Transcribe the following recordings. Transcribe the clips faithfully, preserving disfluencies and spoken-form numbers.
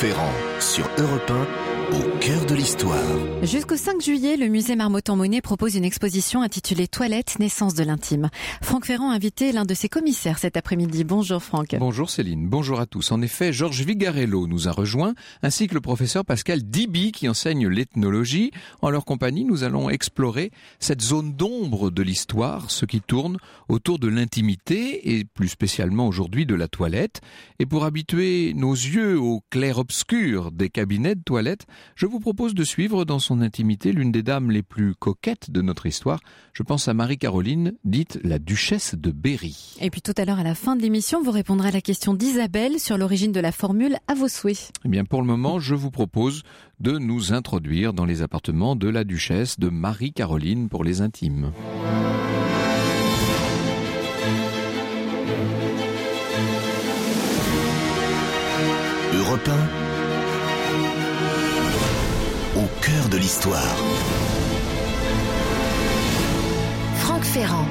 Ferrand, sur Europe un, au cœur de l'histoire. Jusqu'au cinq juillet, le musée Marmottan-Monet propose une exposition intitulée Toilettes, naissance de l'intime. Franck Ferrand a invité l'un de ses commissaires cet après-midi. Bonjour Franck. Bonjour Céline, bonjour à tous. En effet, Georges Vigarello nous a rejoints, ainsi que le professeur Pascal Diby qui enseigne l'ethnologie. En leur compagnie, nous allons explorer cette zone d'ombre de l'histoire, ce qui tourne autour de l'intimité et plus spécialement aujourd'hui de la toilette. Et pour habituer nos yeux au clair-obscur des cabinets de toilette, je vous propose de suivre dans son intimité l'une des dames les plus coquettes de notre histoire. Je pense à Marie-Caroline, dite la duchesse de Berry. Et puis tout à l'heure, à la fin de l'émission, vous répondrez à la question d'Isabelle sur l'origine de la formule « à vos souhaits ». Eh bien, pour le moment, je vous propose de nous introduire dans les appartements de la duchesse de Marie-Caroline pour les intimes. Europe un, au cœur de l'histoire. Franck Ferrand.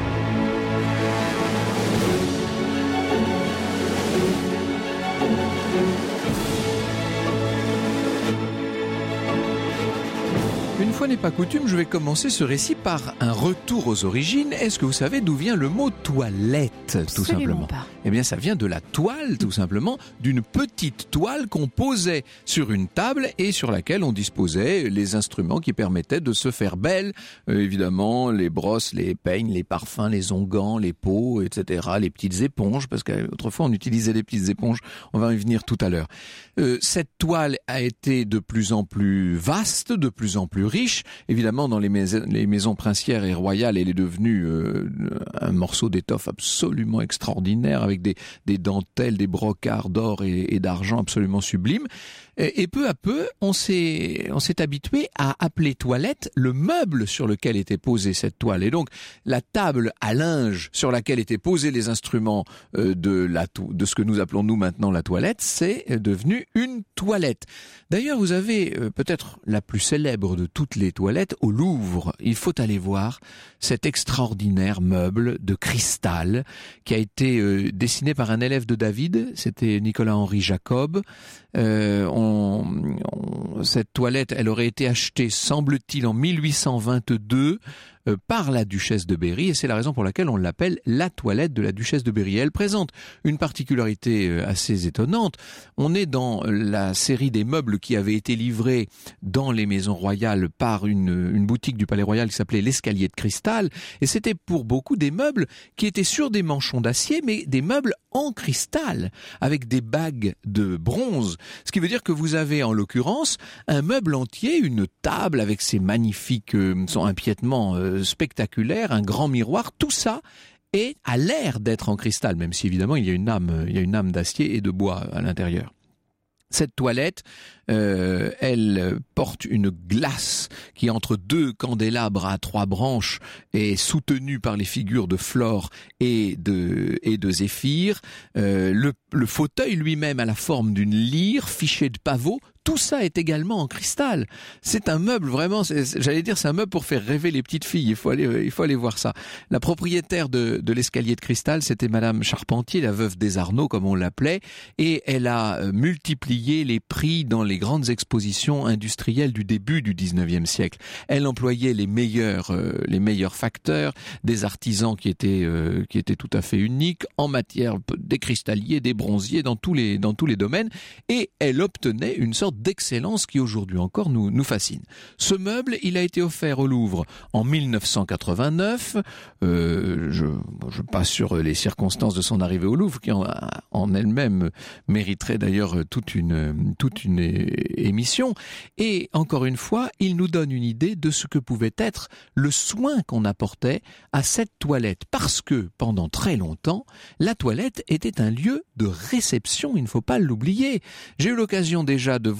Une fois n'est pas coutume, je vais commencer ce récit par un retour aux origines. Est-ce que vous savez d'où vient le mot toilette, tout simplement ? Pas. Eh bien, ça vient de la toile, tout simplement, d'une petite toile qu'on posait sur une table et sur laquelle on disposait les instruments qui permettaient de se faire belle. Euh, évidemment, les brosses, les peignes, les parfums, les onguents, les pots, et cetera, les petites éponges, parce qu'autrefois on utilisait des petites éponges. On va y venir tout à l'heure. Euh, cette toile a été de plus en plus vaste, de plus en plus riche. Évidemment, dans les, mais- les maisons princières et royales, elle est devenue euh, un morceau d'étoffe absolument extraordinaire, avec des, des dentelles, des brocarts d'or et, et d'argent absolument sublimes. Et, et peu à peu, on s'est, on s'est habitué à appeler toilette le meuble sur lequel était posée cette toile. Et donc, la table à linge sur laquelle étaient posés les instruments euh, de, la to- de ce que nous appelons nous maintenant la toilette, c'est devenu une toilette. D'ailleurs, vous avez euh, peut-être la plus célèbre de toutes les toilettes au Louvre. Il faut aller voir cet extraordinaire meuble de cristal qui a été euh, dessiné par un élève de David, c'était Nicolas-Henri Jacob. Euh, on, on, cette toilette, elle aurait été achetée, semble-t-il, en mille huit cent vingt-deux euh, par la duchesse de Berry, et c'est la raison pour laquelle on l'appelle la toilette de la duchesse de Berry. Elle présente une particularité euh, assez étonnante. On est dans la série des meubles qui avaient été livrés dans les maisons royales par une, une boutique du Palais Royal qui s'appelait l'Escalier de Cristal, et c'était pour beaucoup des meubles qui étaient sur des manchons d'acier, mais des meubles en cristal, avec des bagues de bronze. Ce qui veut dire que vous avez en l'occurrence un meuble entier, une table avec ses magnifiques euh, son empiètements euh, spectaculaires, un grand miroir, tout ça est à l'air d'être en cristal, même si évidemment il y a une âme, il y a une âme d'acier et de bois à l'intérieur. Cette toilette, euh, elle porte une glace qui, entre deux candélabres à trois branches, est soutenue par les figures de Flore et de, et de Zéphyr. Euh, le, le fauteuil lui-même a la forme d'une lyre fichée de pavots. Tout ça est également en cristal. C'est un meuble vraiment, c'est, j'allais dire, c'est un meuble pour faire rêver les petites filles. Il faut aller, il faut aller voir ça. La propriétaire de, de l'escalier de cristal, c'était Madame Charpentier, la veuve des Arnaud, comme on l'appelait, et elle a multiplié les prix dans les grandes expositions industrielles du début du dix-neuvième siècle. Elle employait les meilleurs, euh, les meilleurs facteurs, des artisans qui étaient, euh, qui étaient tout à fait uniques en matière des cristalliers, des bronziers, dans tous les, dans tous les domaines, et elle obtenait une sorte d'excellence qui aujourd'hui encore nous, nous fascine. Ce meuble, il a été offert au Louvre en mille neuf cent quatre-vingt-neuf. Euh, je, je passe sur les circonstances de son arrivée au Louvre, qui en, en elle-même mériterait d'ailleurs toute une, toute une émission. Et encore une fois, il nous donne une idée de ce que pouvait être le soin qu'on apportait à cette toilette. Parce que pendant très longtemps, la toilette était un lieu de réception, il ne faut pas l'oublier. J'ai eu l'occasion déjà de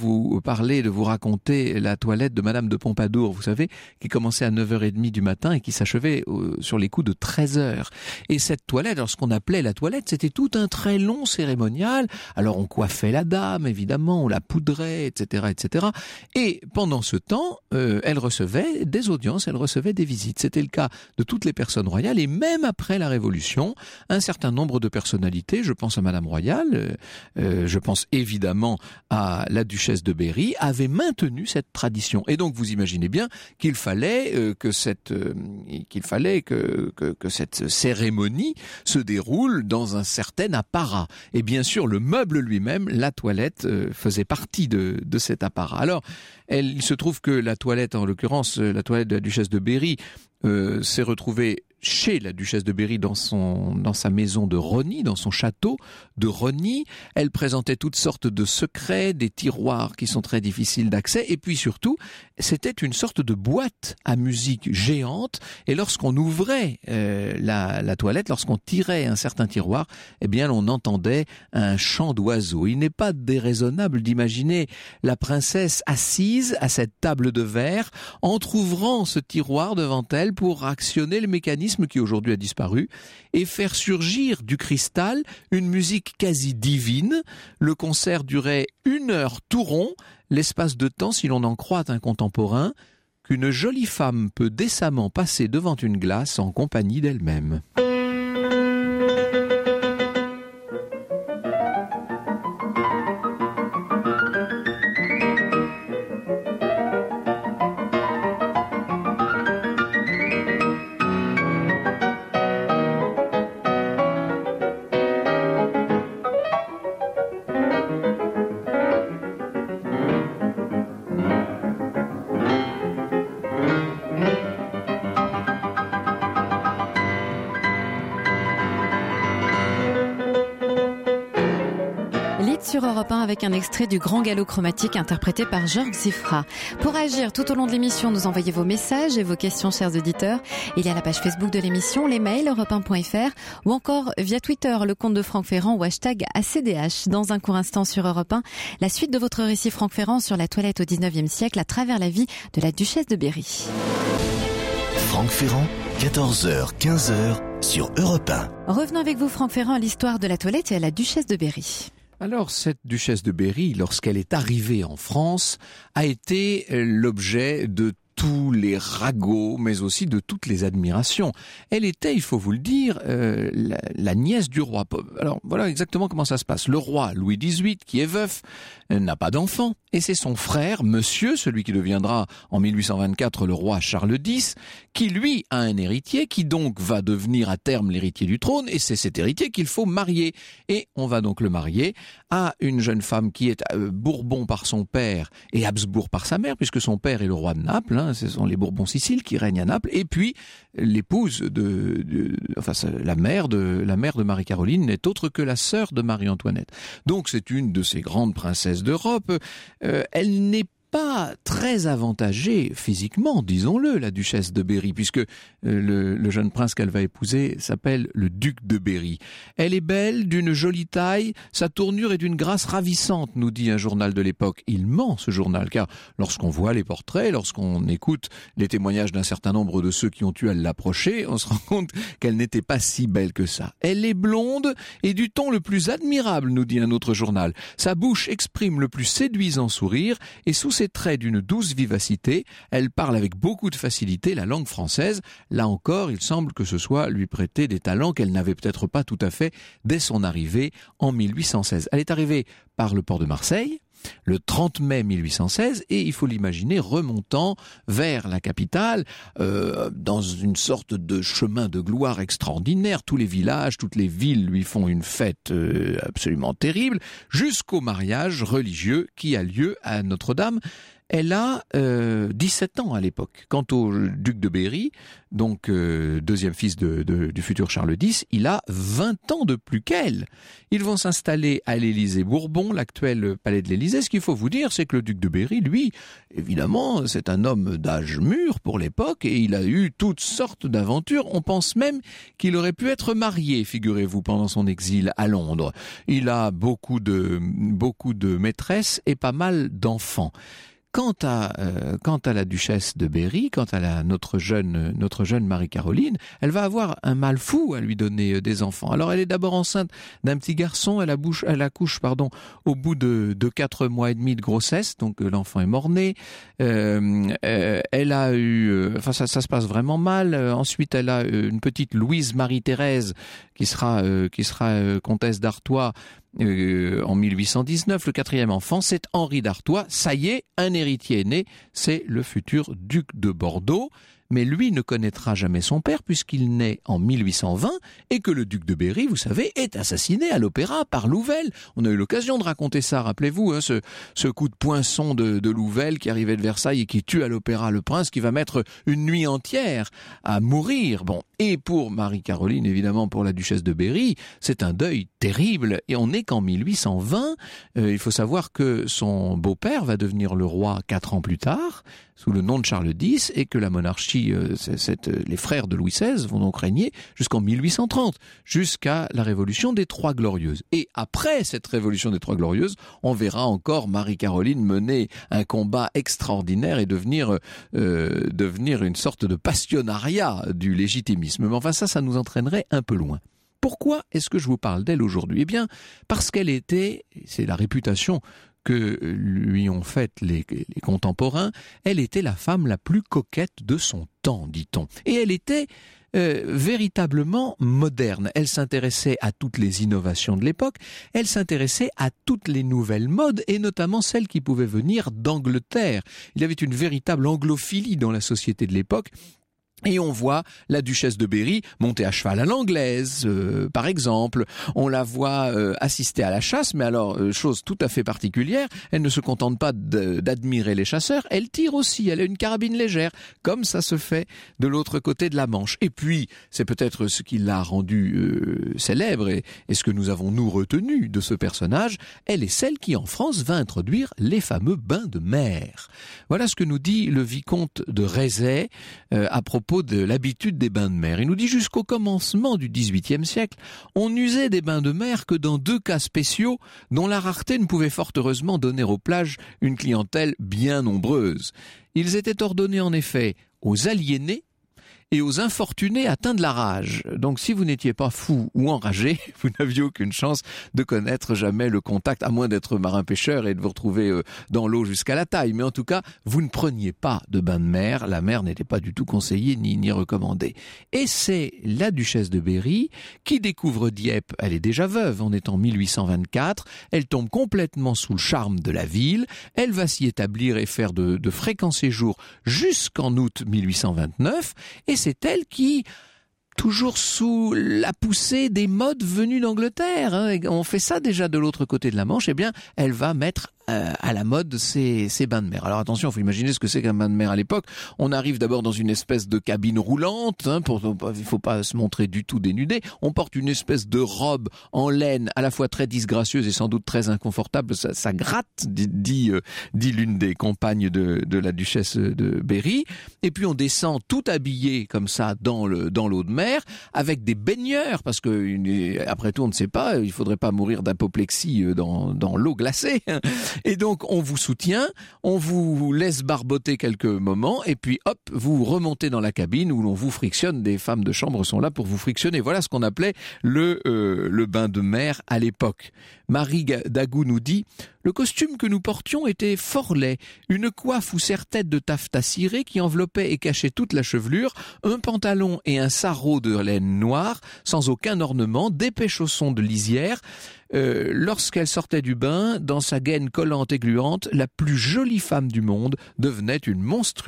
vous parler, de vous raconter la toilette de Madame de Pompadour, vous savez, qui commençait à neuf heures trente du matin et qui s'achevait euh, sur les coups de treize heures. Et cette toilette, alors ce qu'on appelait la toilette, c'était tout un très long cérémonial. Alors on coiffait la dame, évidemment, on la poudrait, et cetera, et cetera. Et pendant ce temps, euh, elle recevait des audiences, elle recevait des visites. C'était le cas de toutes les personnes royales. Et même après la Révolution, un certain nombre de personnalités, je pense à Madame Royale, euh, je pense évidemment à la duchesse de Berry, avaient maintenu cette tradition. Et donc vous imaginez bien qu'il fallait euh, que cette euh, qu'il fallait que, que que cette cérémonie se déroule dans un certain apparat. Et bien sûr, le meuble lui-même, la toilette, euh, faisait partie de de cet apparat. Alors, elle, il se trouve que la toilette, en l'occurrence la toilette de la duchesse de Berry, euh, s'est retrouvée chez la duchesse de Berry dans son dans sa maison de Rosny, dans son château de Rosny. Elle présentait toutes sortes de secrets, des tiroirs qui sont très difficiles d'accès, et puis surtout, c'était une sorte de boîte à musique géante, et lorsqu'on ouvrait euh, la, la toilette, lorsqu'on tirait un certain tiroir, eh bien on entendait un chant d'oiseaux. Il n'est pas déraisonnable d'imaginer la princesse assise à cette table de verre, entr'ouvrant ce tiroir devant elle pour actionner le mécanisme qui aujourd'hui a disparu, et faire surgir du cristal une musique quasi divine. Le concert durait une heure tout rond, l'espace de temps, si l'on en croit un contemporain, qu'une jolie femme peut décemment passer devant une glace en compagnie d'elle-même. Sur Europe un avec un extrait du Grand Galop chromatique interprété par Georges Zifra. Pour agir tout au long de l'émission, nous envoyez vos messages et vos questions, chers auditeurs. Il y a la page Facebook de l'émission, les mails europe un point f r ou encore via Twitter, le compte de Franck Ferrand ou hashtag A C D H. Dans un court instant sur Europe un, la suite de votre récit Franck Ferrand sur la toilette au dix-neuvième siècle à travers la vie de la duchesse de Berry. Franck Ferrand, quatorze heures quinze sur Europe un. Revenons avec vous, Franck Ferrand, à l'histoire de la toilette et à la duchesse de Berry. Alors, cette duchesse de Berry, lorsqu'elle est arrivée en France, a été l'objet de tous les ragots, mais aussi de toutes les admirations. Elle était, il faut vous le dire, euh, la, la nièce du roi. Alors, voilà exactement comment ça se passe. Le roi Louis dix-huit, qui est veuf, n'a pas d'enfant. Et c'est son frère, monsieur, celui qui deviendra en mille huit cent vingt-quatre le roi Charles dix, qui lui a un héritier, qui donc va devenir à terme l'héritier du trône, et c'est cet héritier qu'il faut marier. Et on va donc le marier à une jeune femme qui est euh, Bourbon par son père et Habsbourg par sa mère, puisque son père est le roi de Naples, hein, ce sont les Bourbons-Sicile qui règnent à Naples, et puis l'épouse de, de enfin la mère de la mère de Marie-Caroline n'est autre que la sœur de Marie-Antoinette. Donc c'est une de ces grandes princesses d'Europe. Euh, elle n'est pas très avantagée physiquement, disons-le, la duchesse de Berry, puisque euh, le, le jeune prince qu'elle va épouser s'appelle le duc de Berry. Elle est belle, d'une jolie taille, sa tournure est d'une grâce ravissante, nous dit un journal de l'époque. Il ment, ce journal, car lorsqu'on voit les portraits, lorsqu'on écoute les témoignages d'un certain nombre de ceux qui ont eu à l'approcher, on se rend compte qu'elle n'était pas si belle que ça. Elle est blonde et du ton le plus admirable, nous dit un autre journal. Sa bouche exprime le plus séduisant sourire, et sous ses traits d'une douce vivacité, elle parle avec beaucoup de facilité la langue française. Là encore, il semble que ce soit lui prêter des talents qu'elle n'avait peut-être pas tout à fait dès son arrivée en mille huit cent seize. Elle est arrivée par le port de Marseille le trente mai mille huit cent seize, et il faut l'imaginer remontant vers la capitale euh, dans une sorte de chemin de gloire extraordinaire. Tous les villages, toutes les villes lui font une fête euh, absolument terrible, jusqu'au mariage religieux qui a lieu à Notre-Dame. elle a euh, dix-sept ans à l'époque. Quant au duc de Berry, donc euh, deuxième fils de, de, du futur Charles X, il a vingt ans de plus qu'elle. Ils vont s'installer à l'Élysée Bourbon, l'actuel palais de l'Élysée. Ce qu'il faut vous dire, c'est que le duc de Berry, lui, évidemment, c'est un homme d'âge mûr pour l'époque et il a eu toutes sortes d'aventures. On pense même qu'il aurait pu être marié, figurez-vous, pendant son exil à Londres. Il a beaucoup de, beaucoup de maîtresses et pas mal d'enfants. Quant à euh, quant à la duchesse de Berry, quant à la notre jeune notre jeune Marie-Caroline, elle va avoir un mal fou à lui donner euh, des enfants. Alors elle est d'abord enceinte d'un petit garçon, elle accouche elle accouche pardon au bout de de quatre mois et demi de grossesse, donc euh, l'enfant est mort-né. Euh, euh, elle a eu euh, enfin ça ça se passe vraiment mal. Euh, ensuite elle a euh, une petite Louise Marie-Thérèse qui sera euh, qui sera euh, comtesse d'Artois. Euh, en mille huit cent dix-neuf, le quatrième enfant, c'est Henri d'Artois. Ça y est, un héritier est né, c'est le futur duc de Bordeaux. Mais lui ne connaîtra jamais son père puisqu'il naît en mille huit cent vingt et que le duc de Berry, vous savez, est assassiné à l'opéra par Louvel. On a eu l'occasion de raconter ça, rappelez-vous, hein, ce, ce coup de poinçon de, de Louvel qui arrivait de Versailles et qui tue à l'opéra le prince, qui va mettre une nuit entière à mourir. Bon, et pour Marie-Caroline, évidemment, pour la duchesse de Berry, c'est un deuil terrible. Et on n'est qu'en mille huit cent vingt. Euh, il faut savoir que son beau-père va devenir le roi quatre ans plus tard, sous le nom de Charles X, et que la monarchie, euh, c'est, c'est, euh, les frères de Louis seize vont donc régner jusqu'en mille huit cent trente, jusqu'à la révolution des Trois Glorieuses. Et après cette révolution des Trois Glorieuses, on verra encore Marie-Caroline mener un combat extraordinaire et devenir, euh, devenir une sorte de passionnariat du légitimisme. Mais enfin ça, ça nous entraînerait un peu loin. Pourquoi est-ce que je vous parle d'elle aujourd'hui ? Eh bien, parce qu'elle était, c'est la réputation que lui ont faite les, les contemporains, elle était la femme la plus coquette de son temps, dit-on. Et elle était euh, véritablement moderne. Elle s'intéressait à toutes les innovations de l'époque, elle s'intéressait à toutes les nouvelles modes, et notamment celles qui pouvaient venir d'Angleterre. Il y avait une véritable anglophilie dans la société de l'époque. Et on voit la duchesse de Berry monter à cheval à l'anglaise, euh, par exemple. On la voit euh, assister à la chasse, mais alors, euh, chose tout à fait particulière, elle ne se contente pas de, d'admirer les chasseurs, elle tire aussi, elle a une carabine légère, comme ça se fait de l'autre côté de la Manche. Et puis, c'est peut-être ce qui l'a rendue euh, célèbre, et, et ce que nous avons, nous, retenu de ce personnage, elle est celle qui, en France, va introduire les fameux bains de mer. Voilà ce que nous dit le vicomte de Rézet euh, à propos de l'habitude des bains de mer. Il nous dit jusqu'au commencement du dix-huitième siècle, on n'usait des bains de mer que dans deux cas spéciaux dont la rareté ne pouvait fort heureusement donner aux plages une clientèle bien nombreuse. Ils étaient ordonnés en effet aux aliénés et aux infortunés atteints de la rage. Donc si vous n'étiez pas fou ou enragé, vous n'aviez aucune chance de connaître jamais le contact, à moins d'être marin-pêcheur et de vous retrouver euh, dans l'eau jusqu'à la taille. Mais en tout cas, vous ne preniez pas de bain de mer, la mer n'était pas du tout conseillée ni, ni recommandée. Et c'est la duchesse de Berry qui découvre Dieppe, elle est déjà veuve, on est en mille huit cent vingt-quatre, elle tombe complètement sous le charme de la ville, elle va s'y établir et faire de, de fréquents séjours jusqu'en août mille huit cent vingt-neuf, et c'est elle qui, toujours sous la poussée des modes venus d'Angleterre, hein, on fait ça déjà de l'autre côté de la Manche, eh bien, elle va mettre euh, à la mode ces, ces bains de mer. Alors attention, il faut imaginer ce que c'est qu'un bain de mer à l'époque. On arrive d'abord dans une espèce de cabine roulante, hein, pour, il faut pas se montrer du tout dénudé. On porte une espèce de robe en laine, à la fois très disgracieuse et sans doute très inconfortable. Ça, ça gratte, dit, dit, euh, dit l'une des compagnes de, de la duchesse de Berry. Et puis on descend tout habillé comme ça dans le dans l'eau de mer, avec des baigneurs, parce que une, après tout on ne sait pas, il faudrait pas mourir d'apoplexie dans, dans l'eau glacée. Et donc on vous soutient, on vous laisse barboter quelques moments, et puis hop, vous remontez dans la cabine où l'on vous frictionne. Des femmes de chambre sont là pour vous frictionner. Voilà ce qu'on appelait le, euh, le bain de mer à l'époque. Marie Dagou nous dit « Le costume que nous portions était fort laid, une coiffe ou serre-tête de taffetas ciré qui enveloppait et cachait toute la chevelure, un pantalon et un sarrau de laine noire, sans aucun ornement, d'épais chaussons de lisière. Euh, lorsqu'elle sortait du bain, dans sa gaine collante et gluante, la plus jolie femme du monde devenait une monstruosité. »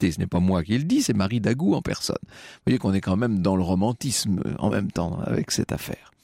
Ce n'est pas moi qui le dis, c'est Marie Dagou en personne. Vous voyez qu'on est quand même dans le romantisme en même temps avec cette affaire.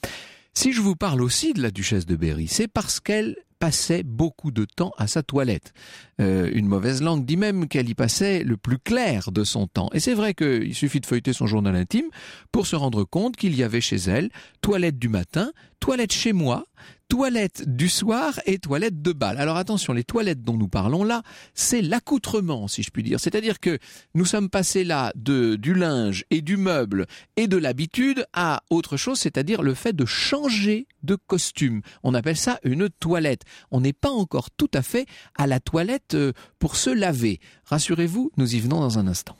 Si je vous parle aussi de la duchesse de Berry, c'est parce qu'elle passait beaucoup de temps à sa toilette. Euh, une mauvaise langue dit même qu'elle y passait le plus clair de son temps. Et c'est vrai qu'il suffit de feuilleter son journal intime pour se rendre compte qu'il y avait chez elle toilette du matin, toilette chez moi, toilette du soir et toilette de bal. Alors attention, les toilettes dont nous parlons là, c'est l'accoutrement, si je puis dire. C'est-à-dire que nous sommes passés là de du linge et du meuble et de l'habitude à autre chose, c'est-à-dire le fait de changer de costume. On appelle ça une toilette. On n'est pas encore tout à fait à la toilette pour se laver. Rassurez-vous, nous y venons dans un instant.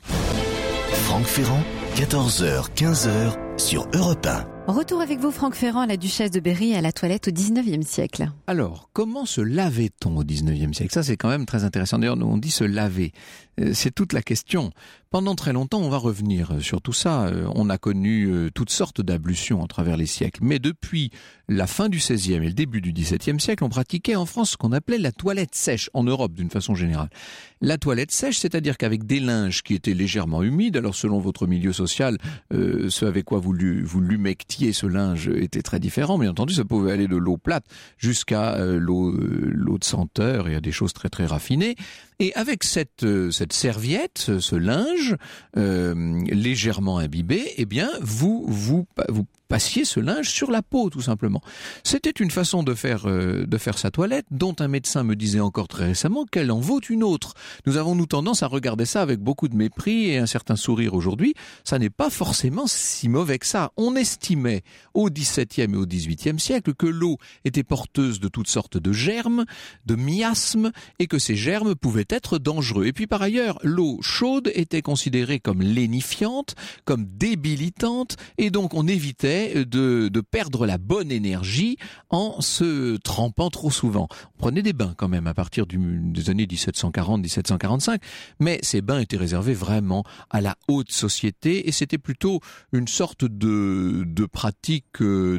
Franck Ferrand, quatorze heures quinze heures sur Europe un. Retour avec vous, Franck Ferrand, à la duchesse de Berry, à la toilette au dix-neuvième siècle. Alors, comment se lavait-on au dix-neuvième siècle? Ça, c'est quand même très intéressant. D'ailleurs, nous, on dit se laver. Euh, c'est toute la question. Pendant très longtemps, on va revenir sur tout ça. Euh, on a connu euh, toutes sortes d'ablutions à travers les siècles. Mais depuis la fin du seizième et le début du dix-septième siècle, on pratiquait en France ce qu'on appelait la toilette sèche, en Europe d'une façon générale. La toilette sèche, c'est-à-dire qu'avec des linges qui étaient légèrement humides, alors selon votre milieu social, euh, ce avec quoi vous, vous l'humectiez, ce linge était très différent. Bien entendu, ça pouvait aller de l'eau plate jusqu'à euh, l'eau, euh, l'eau de senteur et à des choses très très raffinées. Et avec cette, euh, cette serviette, ce, ce linge euh, légèrement imbibé, eh bien, vous, vous, vous passiez ce linge sur la peau, tout simplement. C'était une façon de faire, euh, de faire sa toilette, dont un médecin me disait encore très récemment qu'elle en vaut une autre. Nous avons, nous, tendance à regarder ça avec beaucoup de mépris et un certain sourire aujourd'hui. Ça n'est pas forcément si mauvais que ça. On estimait au dix-septième et au dix-huitième siècle que l'eau était porteuse de toutes sortes de germes, de miasmes, et que ces germes pouvaient être dangereux. Et puis par ailleurs, l'eau chaude était considérée comme lénifiante, comme débilitante, et donc on évitait de, de perdre la bonne énergie en se trempant trop souvent. On prenait des bains quand même à partir du, des années dix-sept cent quarante, dix-sept cent quarante-cinq, mais ces bains étaient réservés vraiment à la haute société, et c'était plutôt une sorte de, de pratique de,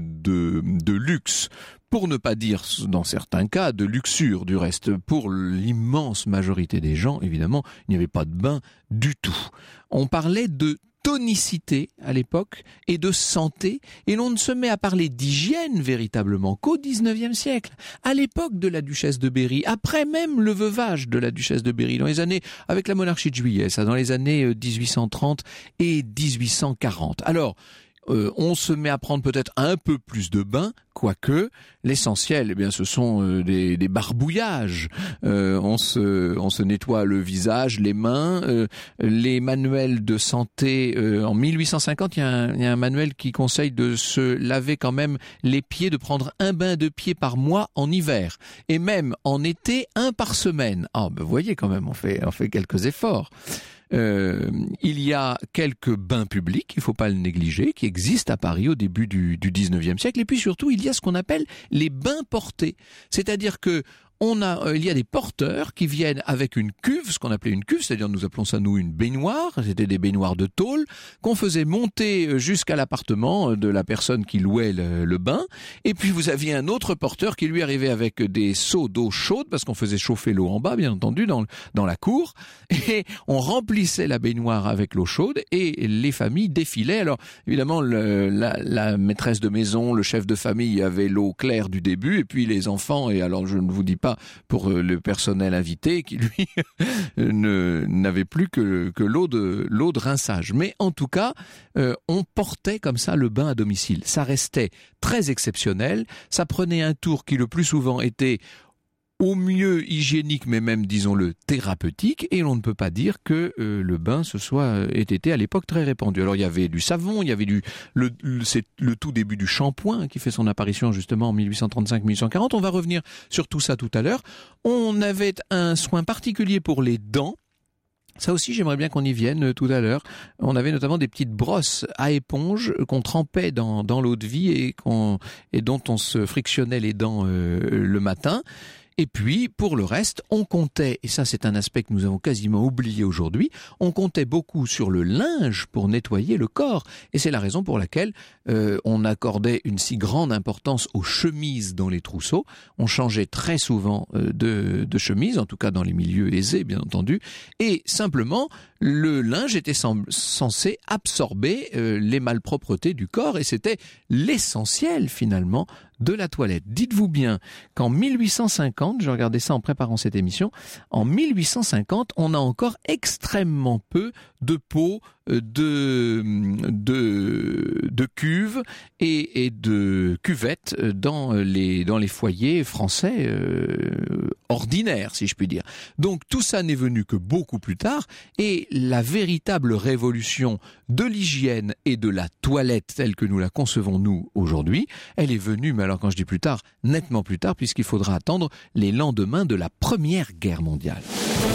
de luxe. Pour ne pas dire, dans certains cas, de luxure du reste. Pour l'immense majorité des gens, évidemment, il n'y avait pas de bain du tout. On parlait de tonicité à l'époque et de santé, et l'on ne se met à parler d'hygiène véritablement qu'au dix-neuvième siècle, à l'époque de la duchesse de Berry, après même le veuvage de la duchesse de Berry, dans les années, avec la monarchie de Juillet, ça, dans les années dix-huit cent trente et dix-huit cent quarante. Alors, Euh, on se met à prendre peut-être un peu plus de bains, quoique l'essentiel, eh bien, ce sont euh, des, des barbouillages. Euh, on se, on se nettoie le visage, les mains. Euh, les manuels de santé, euh, en mille huit cent cinquante, il y, a un, il y a un manuel qui conseille de se laver quand même les pieds, de prendre un bain de pied par mois en hiver, et même en été un par semaine. Ah, ben, vous voyez quand même, on fait, on fait quelques efforts. Euh, il y a quelques bains publics, il ne faut pas le négliger, qui existent à Paris au début du, du dix-neuvième siècle. Et puis surtout, il y a ce qu'on appelle les bains portés. C'est-à-dire que on a, euh, il y a des porteurs qui viennent avec une cuve, ce qu'on appelait une cuve, c'est-à-dire nous appelons ça nous une baignoire, c'était des baignoires de tôle, qu'on faisait monter jusqu'à l'appartement de la personne qui louait le, le bain, et puis vous aviez un autre porteur qui lui arrivait avec des seaux d'eau chaude, parce qu'on faisait chauffer l'eau en bas, bien entendu, dans, dans la cour, et on remplissait la baignoire avec l'eau chaude, et les familles défilaient. Alors évidemment, le, la, la maîtresse de maison, le chef de famille avait l'eau claire du début, et puis les enfants, et alors je ne vous dis pas pour le personnel invité qui lui ne, n'avait plus que, que l'eau de, l'eau de rinçage. Mais en tout cas, euh, on portait comme ça le bain à domicile. Ça restait très exceptionnel. Ça prenait un tour qui le plus souvent était au mieux hygiénique, mais même, disons-le, thérapeutique, et l'on ne peut pas dire que euh, le bain ce soit ait été à l'époque très répandu. Alors il y avait du savon, il y avait du le, le c'est le tout début du shampoing qui fait son apparition justement en mille huit cent trente-cinq mille huit cent quarante. On va revenir sur tout ça tout à l'heure. On avait un soin particulier pour les dents. Ça aussi, j'aimerais bien qu'on y vienne tout à l'heure. On avait notamment des petites brosses à éponge qu'on trempait dans, dans l'eau de vie et, qu'on, et dont on se frictionnait les dents euh, le matin. Et puis, pour le reste, on comptait, et ça c'est un aspect que nous avons quasiment oublié aujourd'hui, on comptait beaucoup sur le linge pour nettoyer le corps. Et c'est la raison pour laquelle euh, on accordait une si grande importance aux chemises dans les trousseaux. On changeait très souvent euh, de, de chemise, en tout cas dans les milieux aisés, bien entendu. Et simplement, le linge était censé absorber euh, les malpropretés du corps, et c'était l'essentiel finalement de la toilette. Dites-vous bien qu'en mille huit cent cinquante, je regardais ça en préparant cette émission, en mille huit cent cinquante, on a encore extrêmement peu de pots, de, de, de cuves et, et de cuvettes dans les, dans les foyers français euh, ordinaires, si je puis dire. Donc tout ça n'est venu que beaucoup plus tard, et la véritable révolution de l'hygiène et de la toilette telle que nous la concevons nous aujourd'hui, elle est venue, mais alors quand je dis plus tard, nettement plus tard, puisqu'il faudra attendre les lendemains de la Première Guerre mondiale.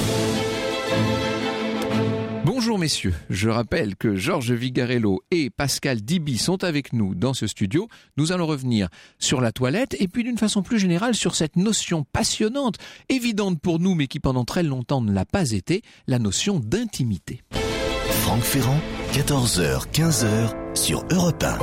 Bonjour messieurs, je rappelle que Georges Vigarello et Pascal Diby sont avec nous dans ce studio. Nous allons revenir sur la toilette et puis d'une façon plus générale sur cette notion passionnante, évidente pour nous mais qui pendant très longtemps ne l'a pas été, la notion d'intimité. Franck Ferrand, quatorze heures quinze heures sur Europe un.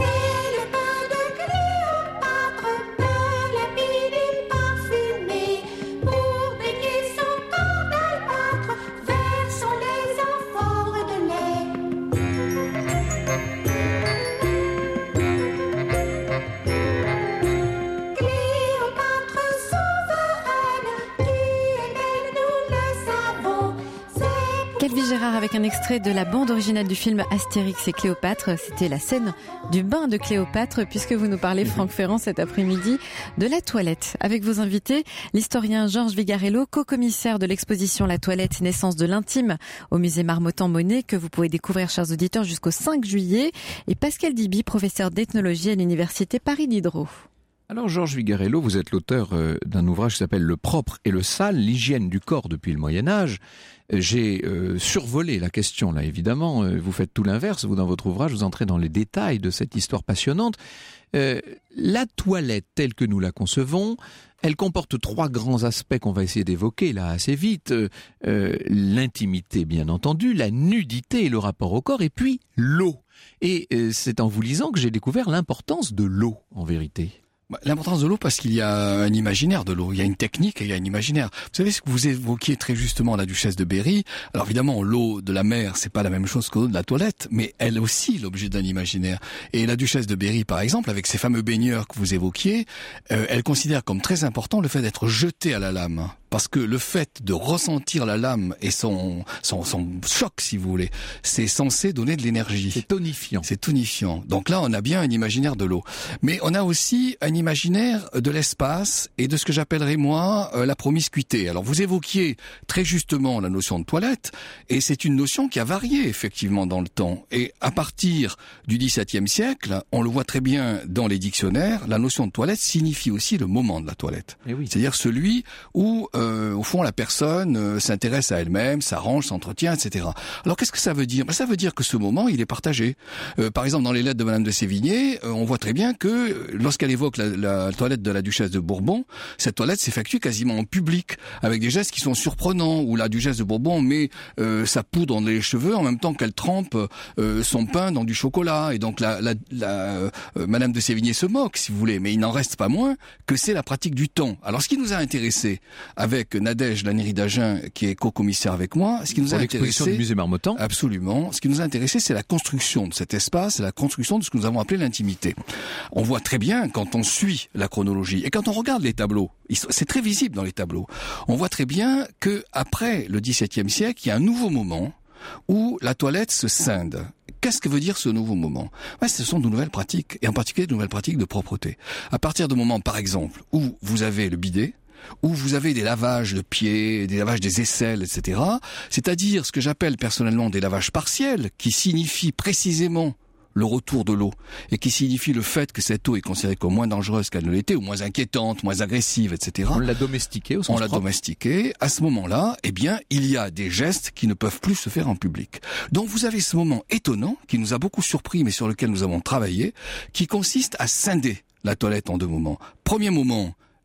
Gérard avec un extrait de la bande originale du film Astérix et Cléopâtre. C'était la scène du bain de Cléopâtre, puisque vous nous parlez, Franck Ferrand, cet après-midi de la toilette. Avec vos invités, l'historien Georges Vigarello, co-commissaire de l'exposition La Toilette, naissance de l'intime au musée Marmottan-Monet, que vous pouvez découvrir, chers auditeurs, jusqu'au cinq juillet, et Pascal Diby, professeur d'ethnologie à l'université Paris-Diderot. Alors Georges Vigarello, vous êtes l'auteur euh, d'un ouvrage qui s'appelle Le propre et le sale, l'hygiène du corps depuis le Moyen-Âge. J'ai euh, survolé la question là, évidemment. Euh, vous faites tout l'inverse. Vous, dans votre ouvrage, vous entrez dans les détails de cette histoire passionnante. Euh, la toilette telle que nous la concevons, elle comporte trois grands aspects qu'on va essayer d'évoquer là assez vite. Euh, euh, l'intimité, bien entendu, la nudité et le rapport au corps, et puis l'eau. Et euh, c'est en vous lisant que j'ai découvert l'importance de l'eau, en vérité. L'importance de l'eau, parce qu'il y a un imaginaire de l'eau, il y a une technique et il y a un imaginaire. Vous savez ce que vous évoquiez très justement, la duchesse de Berry. Alors évidemment, l'eau de la mer, c'est pas la même chose que l'eau de la toilette, mais elle aussi l'objet d'un imaginaire. Et la duchesse de Berry, par exemple, avec ses fameux baigneurs que vous évoquiez, euh, elle considère comme très important le fait d'être jetée à la lame. Parce que le fait de ressentir la lame et son, son, son choc, si vous voulez, c'est censé donner de l'énergie. C'est tonifiant. C'est tonifiant. Donc là, on a bien un imaginaire de l'eau. Mais on a aussi un imaginaire de l'espace et de ce que j'appellerais, moi, euh, la promiscuité. Alors, vous évoquiez très justement la notion de toilette, et c'est une notion qui a varié, effectivement, dans le temps. Et à partir du dix-septième siècle, on le voit très bien dans les dictionnaires, la notion de toilette signifie aussi le moment de la toilette. Eh oui. C'est-à-dire celui où... Euh, Euh, au fond, la personne euh, s'intéresse à elle-même, s'arrange, s'entretient, et cetera. Alors, qu'est-ce que ça veut dire ? Ben, ça veut dire que ce moment, il est partagé. Euh, par exemple, dans les lettres de Madame de Sévigné, euh, on voit très bien que euh, lorsqu'elle évoque la, la toilette de la duchesse de Bourbon, cette toilette s'effectue quasiment en public, avec des gestes qui sont surprenants, où la duchesse de Bourbon met euh, sa poudre dans les cheveux en même temps qu'elle trempe euh, son pain dans du chocolat. Et donc, la, la, la euh, Madame de Sévigné se moque, si vous voulez, mais il n'en reste pas moins que c'est la pratique du temps. Alors, ce qui nous a intéressé avec avec Nadège Lanieri-Dagen, qui est co-commissaire avec moi, ce qui nous Pour a intéressé, du musée Marmottan. Absolument. Ce qui nous a intéressé, c'est la construction de cet espace, la construction de ce que nous avons appelé l'intimité. On voit très bien quand on suit la chronologie et quand on regarde les tableaux, c'est très visible dans les tableaux. On voit très bien que après le dix-septième siècle, il y a un nouveau moment où la toilette se scinde. Qu'est-ce que veut dire ce nouveau moment ? Ouais, ce sont de nouvelles pratiques, et en particulier de nouvelles pratiques de propreté. À partir du moment, par exemple, où vous avez le bidet, où vous avez des lavages de pieds, des lavages des aisselles, et cetera. C'est-à-dire ce que j'appelle personnellement des lavages partiels, qui signifient précisément le retour de l'eau, et qui signifie le fait que cette eau est considérée comme moins dangereuse qu'elle ne l'était, ou moins inquiétante, moins agressive, et cetera. On l'a domestiquée au sens On l'a propre. domestiquée. À ce moment-là, eh bien, il y a des gestes qui ne peuvent plus se faire en public. Donc vous avez ce moment étonnant, qui nous a beaucoup surpris, mais sur lequel nous avons travaillé, qui consiste à scinder la toilette en deux moments. Premier moment,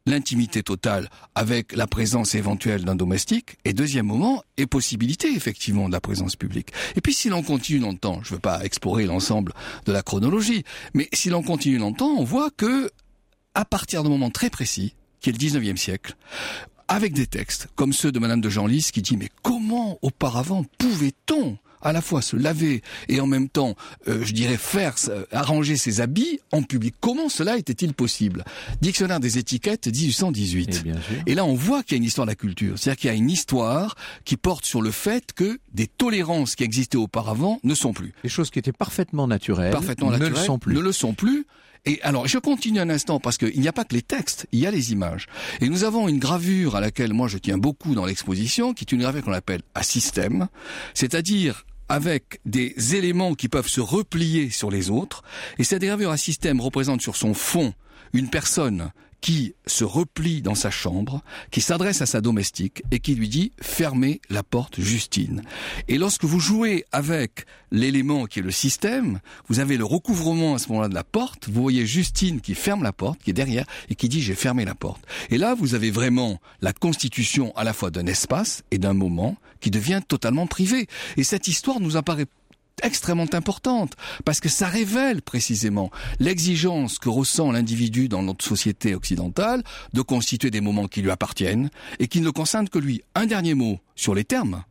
l'intimité totale avec la présence éventuelle d'un domestique, et deuxième moment, et possibilité effectivement de la présence publique. Et puis si l'on continue dans le temps, je ne veux pas explorer l'ensemble de la chronologie, mais si l'on continue dans le temps, on voit que à partir d'un moment très précis, qui est le dix-neuvième siècle, avec des textes comme ceux de Madame de Genlis qui dit mais comment auparavant pouvait-on à la fois se laver et en même temps, euh, je dirais, faire euh, arranger ses habits en public. Comment cela était-il possible? Dictionnaire des étiquettes, dix-huit cent dix-huit. Et, et là, on voit qu'il y a une histoire de la culture. C'est-à-dire qu'il y a une histoire qui porte sur le fait que des tolérances qui existaient auparavant ne sont plus. Les choses qui étaient parfaitement naturelles, parfaitement ne naturelles le sont plus. Ne le sont plus. Et alors, je continue un instant parce qu'il n'y a pas que les textes, il y a les images. Et nous avons une gravure à laquelle moi je tiens beaucoup dans l'exposition, qui est une gravure qu'on appelle à système, c'est-à-dire avec des éléments qui peuvent se replier sur les autres. Et cette gravure à système représente sur son fond une personne qui se replie dans sa chambre, qui s'adresse à sa domestique et qui lui dit « fermez la porte, Justine ». Et lorsque vous jouez avec l'élément qui est le système, vous avez le recouvrement à ce moment-là de la porte, vous voyez Justine qui ferme la porte, qui est derrière, et qui dit « j'ai fermé la porte ». Et là, vous avez vraiment la constitution à la fois d'un espace et d'un moment qui devient totalement privé. Et cette histoire nous apparaît extrêmement importante, parce que ça révèle précisément l'exigence que ressent l'individu dans notre société occidentale de constituer des moments qui lui appartiennent et qui ne concernent que lui. Un dernier mot sur les termes.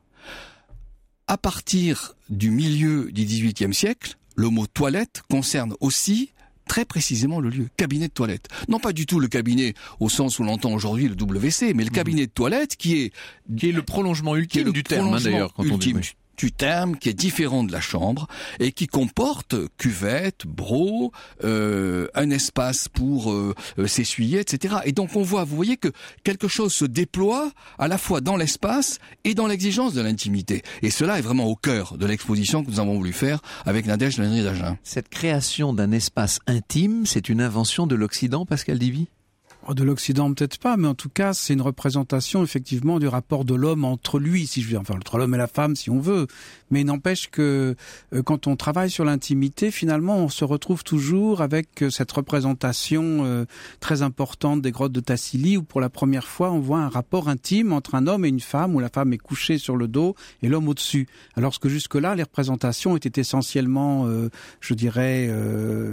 À partir du milieu du dix-huitième siècle, le mot toilette concerne aussi très précisément le lieu, cabinet de toilette. Non pas du tout le cabinet au sens où l'on entend aujourd'hui le W C, mais le cabinet de toilette qui est... Qui est le prolongement ultime le du terme, hein, d'ailleurs, quand ultime. on dit... du terme qui est différent de la chambre et qui comporte cuvette, broc, euh, un espace pour euh, s'essuyer, et cetera. Et donc on voit, vous voyez que quelque chose se déploie à la fois dans l'espace et dans l'exigence de l'intimité. Et cela est vraiment au cœur de l'exposition que nous avons voulu faire avec Nadège Landry-Dagen. Cette création d'un espace intime, c'est une invention de l'Occident, Pascal Divi ? De l'Occident, peut-être pas, mais en tout cas, c'est une représentation, effectivement, du rapport de l'homme entre lui, si je veux dire, enfin, entre l'homme et la femme, si on veut. Mais il n'empêche que, euh, quand on travaille sur l'intimité, finalement, on se retrouve toujours avec euh, cette représentation euh, très importante des grottes de Tassili, où pour la première fois, on voit un rapport intime entre un homme et une femme, où la femme est couchée sur le dos et l'homme au-dessus. Alors que jusque-là, les représentations étaient essentiellement, euh, je dirais, euh,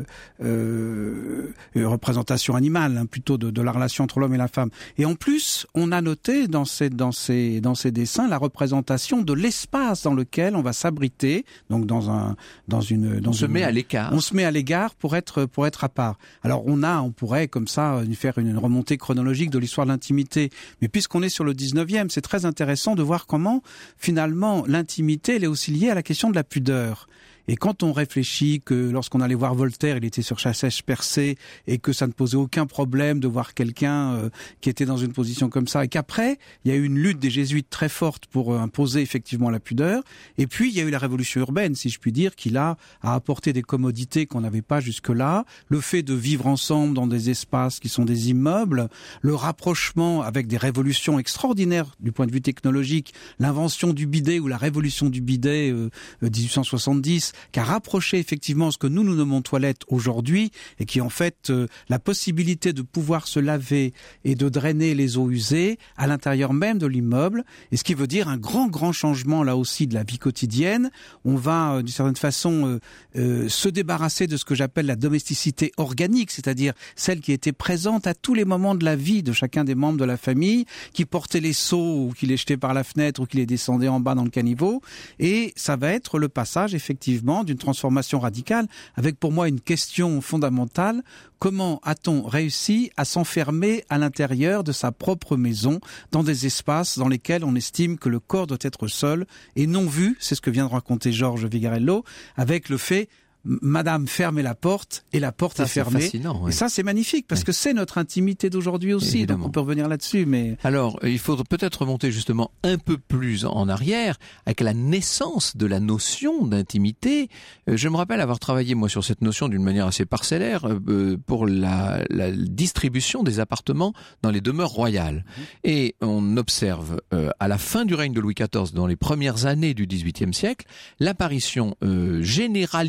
euh, une représentation animale, hein, plutôt de, de la relation entre l'homme et la femme. Et en plus, on a noté dans ces, dans ces, dans ces dessins la représentation de l'espace dans lequel on va s'abriter, donc dans un, dans une, dans on se une, met à l'écart. On se met à l'égard pour être, pour être à part. Alors on a, on pourrait comme ça faire une remontée chronologique de l'histoire de l'intimité. Mais puisqu'on est sur le dix-neuvième, c'est très intéressant de voir comment finalement l'intimité, elle est aussi liée à la question de la pudeur. Et quand on réfléchit que lorsqu'on allait voir Voltaire, il était sur sa sèche percée et que ça ne posait aucun problème de voir quelqu'un euh, qui était dans une position comme ça, et qu'après, il y a eu une lutte des jésuites très forte pour euh, imposer effectivement la pudeur, et puis il y a eu la révolution urbaine, si je puis dire, qui là a apporté des commodités qu'on n'avait pas jusque-là, le fait de vivre ensemble dans des espaces qui sont des immeubles, le rapprochement avec des révolutions extraordinaires du point de vue technologique, l'invention du bidet ou la révolution du bidet euh, dix-huit cent soixante-dix, qui a rapproché effectivement ce que nous nous nommons toilette aujourd'hui, et qui en fait euh, la possibilité de pouvoir se laver et de drainer les eaux usées à l'intérieur même de l'immeuble, et ce qui veut dire un grand grand changement là aussi de la vie quotidienne. On va euh, d'une certaine façon euh, euh, se débarrasser de ce que j'appelle la domesticité organique, c'est-à-dire celle qui était présente à tous les moments de la vie de chacun des membres de la famille, qui portait les seaux ou qui les jetait par la fenêtre ou qui les descendait en bas dans le caniveau, et ça va être le passage effectivement d'une transformation radicale, avec pour moi une question fondamentale: comment a-t-on réussi à s'enfermer à l'intérieur de sa propre maison, dans des espaces dans lesquels on estime que le corps doit être seul et non vu? C'est ce que vient de raconter Georges Vigarello, avec le fait Madame fermez la porte et la porte ça, est fermée. C'est fascinant, oui. Et ça c'est magnifique parce oui. que c'est notre intimité d'aujourd'hui aussi. Évidemment. Donc on peut revenir là-dessus. Mais alors il faudrait peut-être remonter justement un peu plus en arrière avec la naissance de la notion d'intimité. Je me rappelle avoir travaillé moi sur cette notion d'une manière assez parcellaire euh, pour la, la distribution des appartements dans les demeures royales. Mmh. Et on observe euh, à la fin du règne de Louis quatorze, dans les premières années du dix-huitième siècle, l'apparition euh, généralisée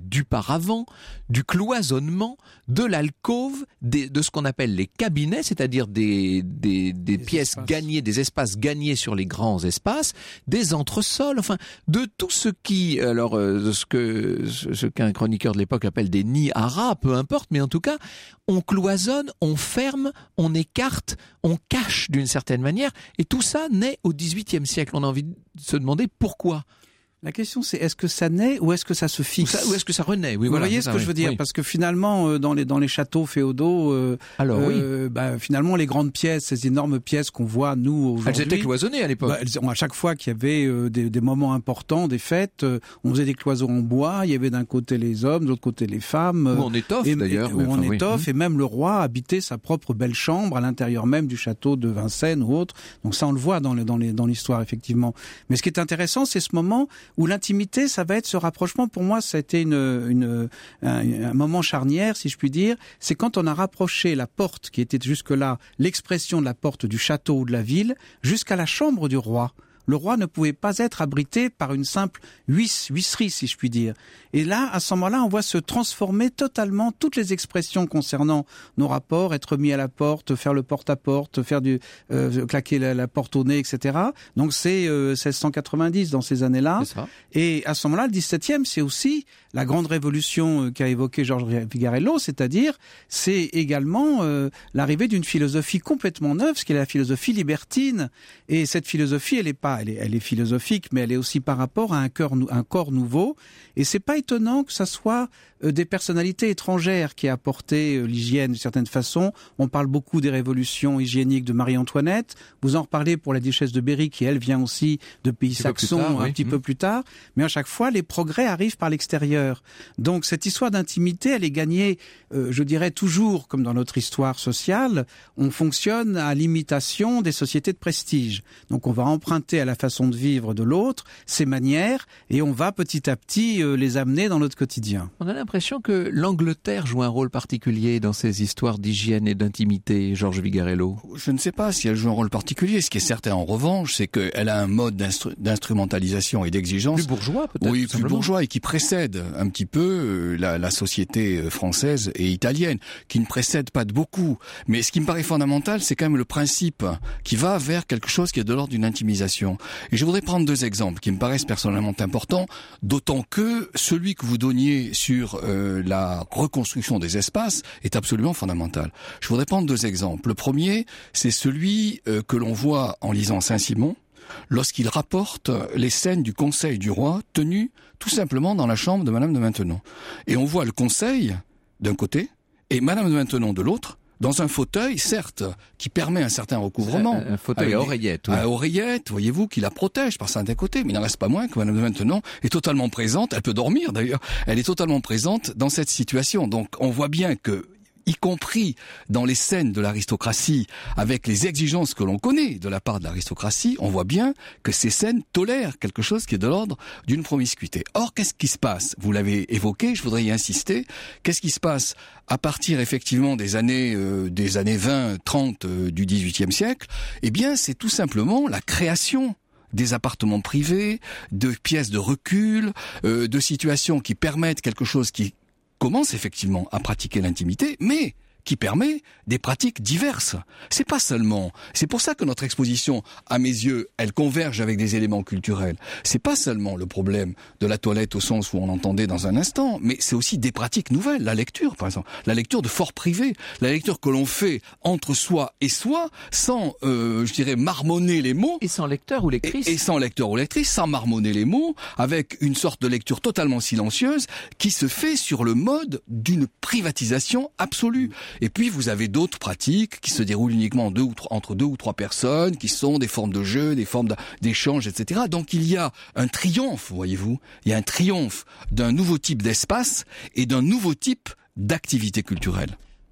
du paravent, du cloisonnement, de l'alcôve, des, de ce qu'on appelle les cabinets, c'est-à-dire des, des, des, des pièces espaces. gagnées, des espaces gagnés sur les grands espaces, des entresols, enfin, de tout ce qui, alors, euh, ce que, ce qu'un chroniqueur de l'époque appelle des nids à rats, peu importe, mais en tout cas, on cloisonne, on ferme, on écarte, on cache d'une certaine manière, et tout ça naît au dix-huitième siècle. On a envie de se demander pourquoi. La question, c'est est-ce que ça naît ou est-ce que ça se fixe ? Ou, ça, ou est-ce que ça renaît ? Oui, Vous voilà, voyez ce ça, que oui. je veux dire ? Oui. Parce que finalement, euh, dans les dans les châteaux féodaux, euh, Alors euh, oui, bah, finalement, les grandes pièces, ces énormes pièces qu'on voit nous aujourd'hui, elles étaient cloisonnées à l'époque. Bah, elles, à chaque fois qu'il y avait euh, des, des moments importants, des fêtes, euh, on faisait des cloisons en bois. Il y avait d'un côté les hommes, de l'autre côté les femmes. Ou en étoffe et, d'ailleurs. Et, ou enfin, en oui. étoffe, et même le roi habitait sa propre belle chambre à l'intérieur même du château de Vincennes ou autre. Donc ça, on le voit dans, le, dans, les, dans l'histoire effectivement. Mais ce qui est intéressant, c'est ce moment où l'intimité, ça va être ce rapprochement. Pour moi, ça a été une, une, un, un moment charnière, si je puis dire. C'est quand on a rapproché la porte, qui était jusque-là l'expression de la porte du château ou de la ville, jusqu'à la chambre du roi. Le roi ne pouvait pas être abrité par une simple huisse, huisserie, si je puis dire. Et là, à ce moment-là, on voit se transformer totalement toutes les expressions concernant nos rapports, être mis à la porte, faire le porte-à-porte, faire du euh, claquer la, la porte au nez, et cetera. Donc c'est euh, seize cent quatre-vingt-dix dans ces années-là. C'est ça. Et à ce moment-là, le dix-septième, c'est aussi la grande révolution qu'a évoquée Georges Vigarello, c'est-à-dire c'est également euh, l'arrivée d'une philosophie complètement neuve, ce qui est la philosophie libertine. Et cette philosophie, elle est pas Elle est, elle est philosophique, mais elle est aussi par rapport à un, cœur, un corps nouveau. Et c'est pas étonnant que ça soit euh, des personnalités étrangères qui aient apporté euh, l'hygiène d'une certaine façon. On parle beaucoup des révolutions hygiéniques de Marie-Antoinette. Vous en reparlez pour la duchesse de Berry, qui elle vient aussi de pays saxons un oui. petit mmh. peu plus tard. Mais à chaque fois, les progrès arrivent par l'extérieur. Donc cette histoire d'intimité, elle est gagnée, euh, je dirais toujours, comme dans notre histoire sociale, on fonctionne à l'imitation des sociétés de prestige. Donc on va emprunter à la façon de vivre de l'autre, ses manières, et on va petit à petit euh, les amener dans notre quotidien. On a l'impression que l'Angleterre joue un rôle particulier dans ces histoires d'hygiène et d'intimité, Georges Vigarello. Je ne sais pas si elle joue un rôle particulier. Ce qui est certain en revanche, c'est qu'elle a un mode d'instru- d'instrumentalisation et d'exigence. Plus bourgeois peut-être. Oui, plus bourgeois et qui précède un petit peu euh, la, la société française et italienne, qui ne précède pas de beaucoup. Mais ce qui me paraît fondamental, c'est quand même le principe qui va vers quelque chose qui est de l'ordre d'une intimisation. Et je voudrais prendre deux exemples qui me paraissent personnellement importants, d'autant que celui que vous donniez sur euh, la reconstruction des espaces est absolument fondamental. Je voudrais prendre deux exemples. Le premier, c'est celui euh, que l'on voit en lisant Saint-Simon, lorsqu'il rapporte les scènes du conseil du roi tenues tout simplement dans la chambre de Madame de Maintenon. Et on voit le conseil d'un côté et Madame de Maintenon de l'autre, dans un fauteuil, certes, qui permet un certain recouvrement. Un, un fauteuil à oreillette. Oui. À oreillette, voyez-vous, qui la protège par certains côtés. Mais il n'en reste pas moins que Madame de Maintenon est totalement présente, elle peut dormir d'ailleurs, elle est totalement présente dans cette situation. Donc on voit bien que, y compris dans les scènes de l'aristocratie, avec les exigences que l'on connaît de la part de l'aristocratie, on voit bien que ces scènes tolèrent quelque chose qui est de l'ordre d'une promiscuité. Or, qu'est-ce qui se passe ? Vous l'avez évoqué, je voudrais y insister. Qu'est-ce qui se passe à partir effectivement des années euh, des années vingt, trente euh, du dix-huitième siècle ? Eh bien, c'est tout simplement la création des appartements privés, de pièces de recul, euh, de situations qui permettent quelque chose qui commence effectivement à pratiquer l'intimité, mais qui permet des pratiques diverses. C'est pas seulement, c'est pour ça que notre exposition, à mes yeux, elle converge avec des éléments culturels. C'est pas seulement le problème de la toilette au sens où on l'entendait dans un instant, mais c'est aussi des pratiques nouvelles. La lecture, par exemple. La lecture de forts privés. La lecture que l'on fait entre soi et soi, sans, euh, je dirais, marmonner les mots. Et sans lecteur ou lectrice. Et, et sans lecteur ou lectrice, sans marmonner les mots, avec une sorte de lecture totalement silencieuse qui se fait sur le mode d'une privatisation absolue. Et puis vous avez d'autres pratiques qui se déroulent uniquement deux ou trois, entre deux ou trois personnes, qui sont des formes de jeu, des formes d'échange, et cetera. Donc il y a un triomphe, voyez-vous, il y a un triomphe d'un nouveau type d'espace et d'un nouveau type d'activité culturelle.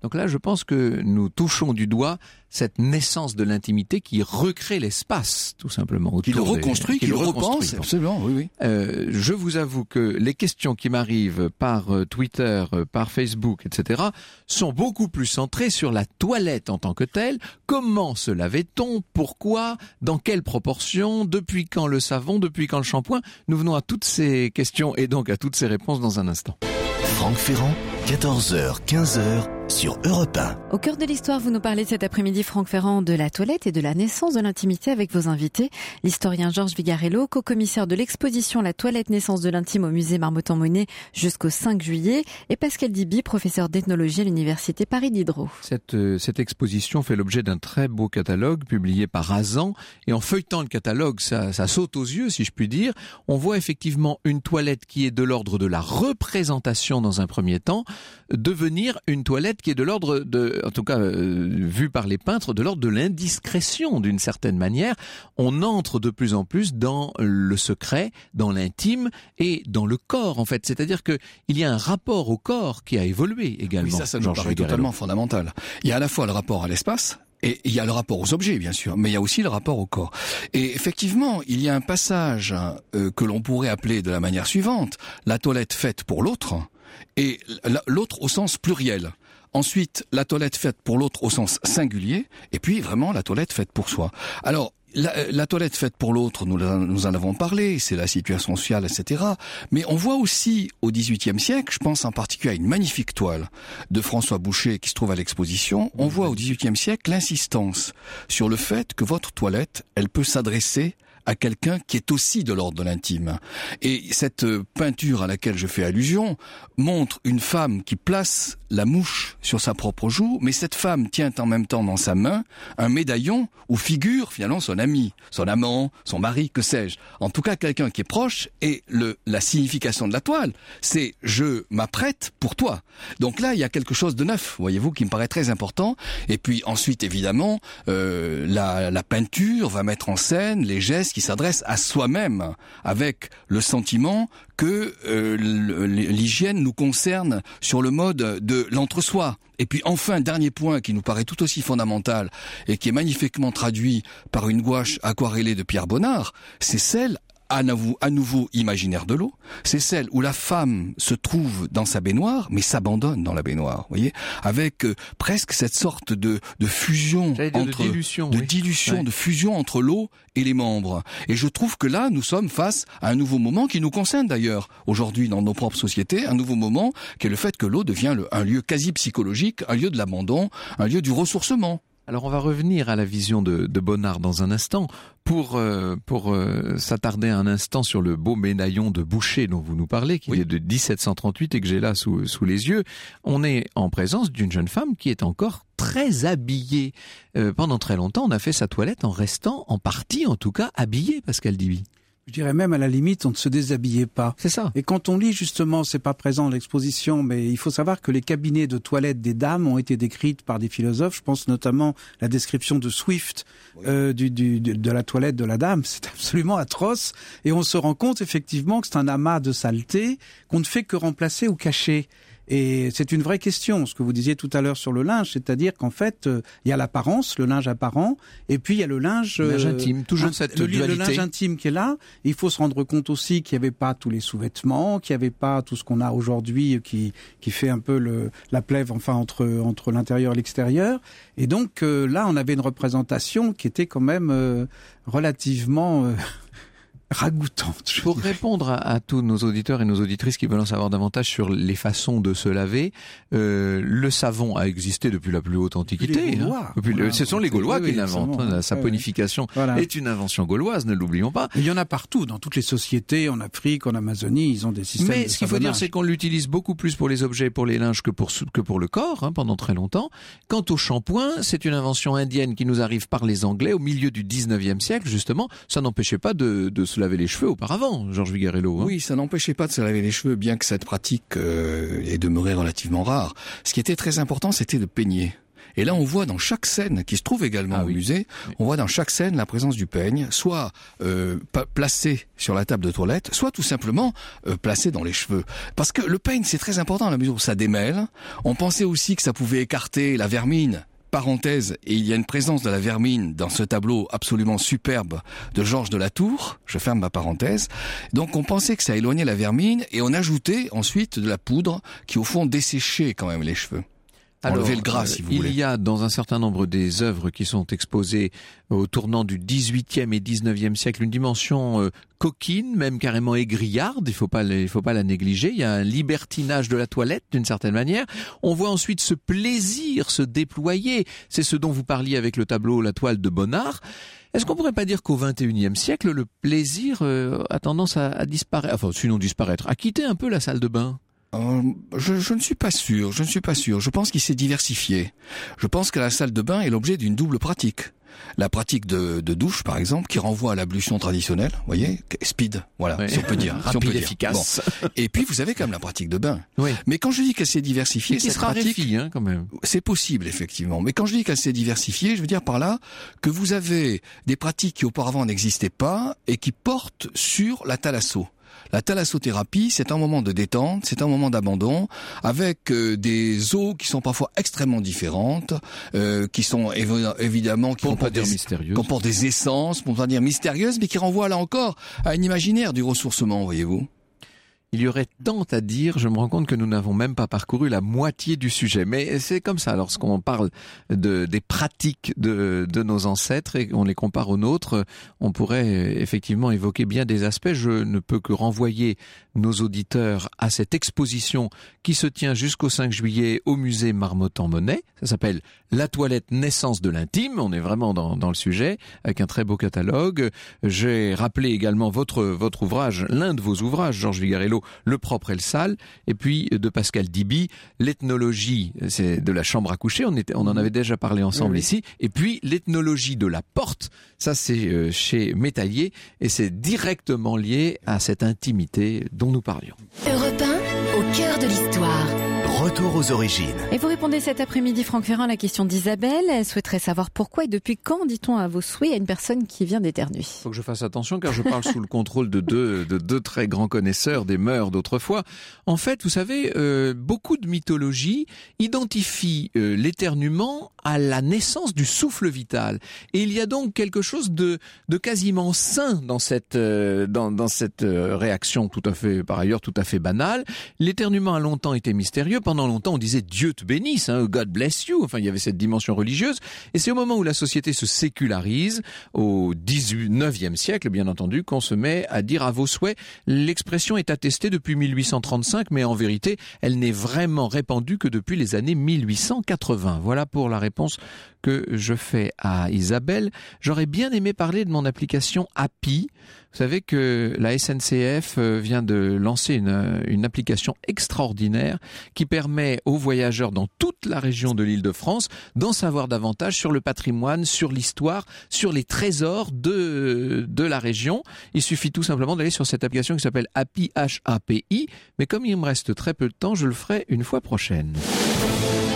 Donc là, je pense que nous touchons du doigt cette naissance de l'intimité qui recrée l'espace, tout simplement. Qui le reconstruit, qui, qui le repense, absolument, oui, oui. Euh, je vous avoue que les questions qui m'arrivent par Twitter, par Facebook, et cetera, sont beaucoup plus centrées sur la toilette en tant que telle. Comment se lavait-on? Pourquoi? Dans quelle proportion? Depuis quand le savon? Depuis quand le shampoing? Nous venons à toutes ces questions et donc à toutes ces réponses dans un instant. Franck Ferrand, quatorze heures, quinze heures, sur Europe un. Au cœur de l'histoire, vous nous parlez cet après-midi, Franck Ferrand, de la toilette et de la naissance de l'intimité avec vos invités. L'historien Georges Vigarello, co-commissaire de l'exposition La toilette, naissance de l'intime au musée Marmottan-Monet jusqu'au cinq juillet, et Pascal Diby, professeur d'ethnologie à l'université Paris Diderot. Cette, euh, cette exposition fait l'objet d'un très beau catalogue publié par Azan, et en feuilletant le catalogue, ça, ça saute aux yeux, si je puis dire. On voit effectivement une toilette qui est de l'ordre de la représentation dans un premier temps, devenir une toilette qui est de l'ordre de, en tout cas euh, vu par les peintres, de l'ordre de l'indiscrétion d'une certaine manière. On entre de plus en plus dans le secret, dans l'intime et dans le corps en fait. C'est-à-dire que il y a un rapport au corps qui a évolué également. Oui, ça, ça nous paraît totalement fondamental. Il y a à la fois le rapport à l'espace. Et il y a le rapport aux objets, bien sûr, mais il y a aussi le rapport au corps. Et effectivement, il y a un passage euh, que l'on pourrait appeler de la manière suivante, la toilette faite pour l'autre, et l'autre au sens pluriel. Ensuite, la toilette faite pour l'autre au sens singulier, et puis vraiment la toilette faite pour soi. Alors, La, la toilette faite pour l'autre, nous, nous en avons parlé, c'est la situation sociale, et cetera. Mais on voit aussi au dix-huitième siècle, je pense en particulier à une magnifique toile de François Boucher qui se trouve à l'exposition, on voit au dix-huitième siècle l'insistance sur le fait que votre toilette, elle peut s'adresser à quelqu'un qui est aussi de l'ordre de l'intime. Et cette peinture à laquelle je fais allusion montre une femme qui place la mouche sur sa propre joue, mais cette femme tient en même temps dans sa main un médaillon où figure finalement son ami, son amant, son mari, que sais-je. En tout cas, quelqu'un qui est proche, et le, la signification de la toile, c'est « je m'apprête pour toi ». Donc là, il y a quelque chose de neuf, voyez-vous, qui me paraît très important. Et puis ensuite, évidemment, euh, la, la peinture va mettre en scène les gestes qui s'adressent à soi-même, avec le sentiment que euh, l'hygiène nous concerne sur le mode de l'entre-soi. Et puis enfin, dernier point qui nous paraît tout aussi fondamental et qui est magnifiquement traduit par une gouache aquarellée de Pierre Bonnard, c'est celle à nouveau, à nouveau imaginaire de l'eau, c'est celle où la femme se trouve dans sa baignoire, mais s'abandonne dans la baignoire, voyez, avec euh, presque cette sorte de, de fusion, entre, de dilution, de, oui. dilution ouais. de fusion entre l'eau et les membres. Et je trouve que là, nous sommes face à un nouveau moment qui nous concerne d'ailleurs aujourd'hui dans nos propres sociétés, un nouveau moment qui est le fait que l'eau devient le, un lieu quasi psychologique, un lieu de l'abandon, un lieu du ressourcement. Alors on va revenir à la vision de, de Bonnard dans un instant pour euh, pour euh, s'attarder un instant sur le beau médaillon de Boucher dont vous nous parlez, qui oui. est de dix-sept cent trente-huit et que j'ai là sous sous les yeux. On est en présence d'une jeune femme qui est encore très habillée. Euh, pendant très longtemps, on a fait sa toilette en restant en partie, en tout cas, habillée, Pascal Diby. Je dirais même à la limite, on ne se déshabillait pas. C'est ça. Et quand on lit justement, c'est pas présent dans l'exposition, mais il faut savoir que les cabinets de toilette des dames ont été décrites par des philosophes. Je pense notamment la description de Swift oui. euh, du, du, de la toilette de la dame. C'est absolument atroce. Et on se rend compte effectivement que c'est un amas de saleté qu'on ne fait que remplacer ou cacher. Et c'est une vraie question, ce que vous disiez tout à l'heure sur le linge, c'est-à-dire qu'en fait, euh, il y a l'apparence, le linge apparent, et puis il y a le linge, le linge euh, intime, toujours un, cette le, dualité. Le linge intime qui est là. Il faut se rendre compte aussi qu'il n'y avait pas tous les sous-vêtements, qu'il n'y avait pas tout ce qu'on a aujourd'hui qui qui fait un peu le la plève, enfin entre entre l'intérieur et l'extérieur. Et donc euh, là, on avait une représentation qui était quand même euh, relativement euh, ragoûtante. Pour répondre à, à tous nos auditeurs et nos auditrices qui veulent en savoir davantage sur les façons de se laver, euh, le savon a existé depuis la plus haute antiquité. Les Gaulois. Hein. Depuis, voilà, ce sont les Gaulois oui, qui l'inventent. Hein, la saponification voilà. est une invention gauloise, ne l'oublions pas. Il y en a partout, dans toutes les sociétés, en Afrique, en Amazonie, ils ont des systèmes Mais de ce qu'il faut dire, c'est qu'on l'utilise beaucoup plus pour les objets et pour les linges que pour, que pour le corps, hein, pendant très longtemps. Quant au shampoing, c'est une invention indienne qui nous arrive par les Anglais au milieu du dix-neuvième siècle, justement. Ça n'empêchait pas de, de se laver les cheveux auparavant. Georges Vigarello. Hein. Oui, ça n'empêchait pas de se laver les cheveux, bien que cette pratique euh, est demeurée relativement rare. Ce qui était très important, c'était de peigner. Et là, on voit dans chaque scène, qui se trouve également ah, au oui. musée, oui. on voit dans chaque scène la présence du peigne, soit euh, pa- placé sur la table de toilette, soit tout simplement euh, placé dans les cheveux. Parce que le peigne, c'est très important à la mesure où ça démêle. On pensait aussi que ça pouvait écarter la vermine. Parenthèse, et il y a une présence de la vermine dans ce tableau absolument superbe de Georges de la Tour, je ferme ma parenthèse. Donc on pensait que ça éloignait la vermine, et on ajoutait ensuite de la poudre qui au fond desséchait quand même les cheveux. Enlever le gras, si vous il voulez. y a dans un certain nombre des œuvres qui sont exposées au tournant du dix-huitième et dix-neuvième siècle une dimension euh, coquine, même carrément aigriarde, il faut pas il faut pas la négliger. Il y a un libertinage de la toilette d'une certaine manière. On voit ensuite ce plaisir se déployer. C'est ce dont vous parliez avec le tableau La Toile de Bonnard. Est-ce qu'on pourrait pas dire qu'au vingt et unième siècle, le plaisir euh, a tendance à, à disparaître, enfin sinon disparaître, à quitter un peu la salle de bain? Euh, je, je ne suis pas sûr, je ne suis pas sûr. Je pense qu'il s'est diversifié. Je pense que la salle de bain est l'objet d'une double pratique. La pratique de, de douche, par exemple, qui renvoie à l'ablution traditionnelle, vous voyez, speed, voilà, oui. si on peut dire. Rapide, si on peut efficace. Bon. Et puis, vous avez quand même la pratique de bain. Oui. Mais quand je dis qu'elle s'est diversifiée, Qui cette se pratique, raréfie, hein, quand même. c'est possible, effectivement. Mais quand je dis qu'elle s'est diversifiée, je veux dire par là que vous avez des pratiques qui auparavant n'existaient pas et qui portent sur la thalasso. La thalassothérapie, c'est un moment de détente, c'est un moment d'abandon, avec euh, des eaux qui sont parfois extrêmement différentes, euh, qui sont évi- évidemment qui Pour pas comportent dire des, mystérieuse. comportent des essences, pour ne pas dire mystérieuses, mais qui renvoient là encore à un imaginaire du ressourcement, voyez-vous. Il y aurait tant à dire, je me rends compte que nous n'avons même pas parcouru la moitié du sujet. Mais c'est comme ça, lorsqu'on parle de, des pratiques de, de nos ancêtres et qu'on les compare aux nôtres, on pourrait effectivement évoquer bien des aspects. Je ne peux que renvoyer nos auditeurs à cette exposition qui se tient jusqu'au cinq juillet au musée Marmottan-Monet. Ça s'appelle La toilette naissance de l'intime. On est vraiment dans, dans le sujet, avec un très beau catalogue. J'ai rappelé également votre, votre ouvrage, l'un de vos ouvrages, Georges Vigarello, Le propre et le sale, et puis de Pascal Diby, l'ethnologie, c'est de la chambre à coucher, on, était, on en avait déjà parlé ensemble oui, ici, et puis l'ethnologie de la porte, ça c'est euh, chez Métallier, et c'est directement lié à cette intimité dont nous parlions. Europe un, au cœur de l'histoire. Retour aux origines. Et vous répondez cet après-midi, Franck Ferrand, à la question d'Isabelle. Elle souhaiterait savoir pourquoi et depuis quand dit-on à vos souhaits à une personne qui vient d'éternuer. Il faut que je fasse attention car je parle sous le contrôle de deux, de deux très grands connaisseurs des mœurs d'autrefois. En fait, vous savez, euh, beaucoup de mythologies identifient euh, l'éternuement à la naissance du souffle vital. Et il y a donc quelque chose de, de quasiment sain dans cette, euh, dans, dans cette euh, réaction tout à fait, par ailleurs, tout à fait banale. L'éternuement a longtemps été mystérieux. Pendant longtemps, on disait Dieu te bénisse, hein, God bless you. Enfin, il y avait cette dimension religieuse. Et c'est au moment où la société se sécularise, au dix-neuvième siècle, bien entendu, qu'on se met à dire à vos souhaits. L'expression est attestée depuis mille huit cent trente-cinq, mais en vérité, elle n'est vraiment répandue que depuis les années mille huit cent quatre-vingts. Voilà pour la réponse que je fais à Isabelle. J'aurais bien aimé parler de mon application Happy. Vous savez que la S N C F vient de lancer une, une application extraordinaire qui permet aux voyageurs dans toute la région de l'Île-de-France d'en savoir davantage sur le patrimoine, sur l'histoire, sur les trésors de, de la région. Il suffit tout simplement d'aller sur cette application qui s'appelle Happy, H A P I. Mais comme il me reste très peu de temps, je le ferai une fois prochaine.